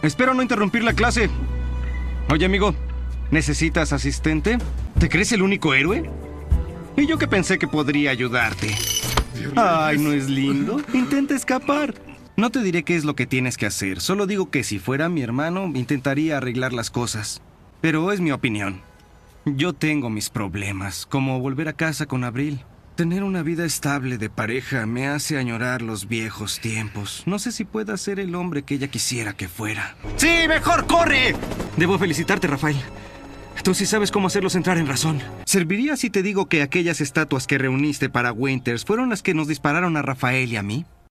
Espero no interrumpir la clase. Oye, amigo, ¿necesitas asistente? ¿Te crees el único héroe? Y yo que pensé que podría ayudarte. Ay, ¿no es lindo? Intenta escapar. No te diré qué es lo que tienes que hacer. Solo digo que si fuera mi hermano, intentaría arreglar las cosas. Pero es mi opinión. Yo tengo mis problemas, como volver a casa con Abril. Tener una vida estable de pareja me hace añorar los viejos tiempos. No sé si pueda ser el hombre que ella quisiera que fuera. ¡Sí, mejor corre! Debo felicitarte, Rafael. Tú sí sabes cómo hacerlos entrar en razón. ¿Serviría si te digo que aquellas estatuas que reuniste para Winters fueron las que nos dispararon a Rafael y a mí?